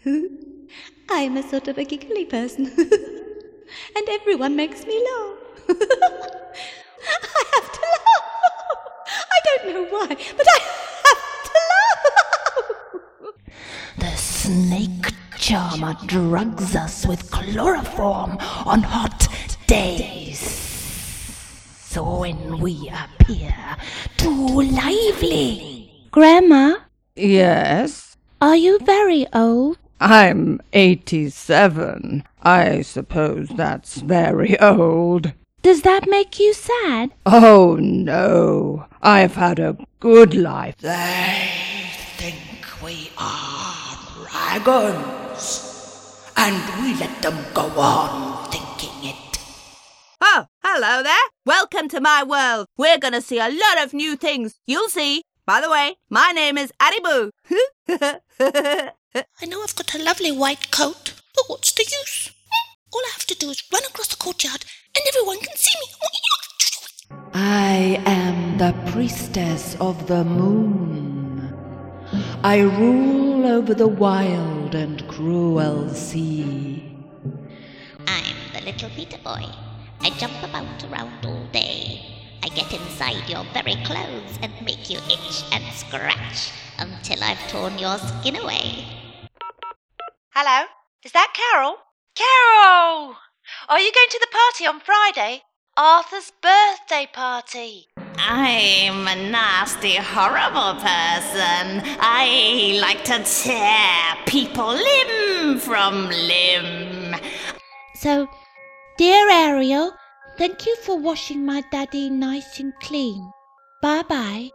I'm a sort of a giggly person. And everyone makes me laugh. I have to laugh. I don't know why, but I have to laugh. The snake charmer drugs us with chloroform on hot days. So when we appear too lively. Grandma, Yes? are you very old? I'm 87. I suppose that's very old. Does that make you sad? Oh, no. I've had a good life. They think we are dragons, and we let them go on thinking it. Oh, hello there. Welcome to my world. We're going to see a lot of new things. You'll see. By the way, my name is Adiboo. I know I've got a lovely white coat, but what's the use? All I have to do is run across the courtyard and everyone can see me. I am the priestess of the moon. I rule over the wild and cruel sea. I'm the little Peter boy. I jump about around all day. I get inside your very clothes and make you itch and scratch until I've torn your skin away. Hello? Is that Carol? Carol! Are you going to the party on Friday? Arthur's birthday party. I'm a nasty, horrible person. I like to tear people limb from limb. So, dear Ariel, thank you for washing my daddy nice and clean. Bye-bye.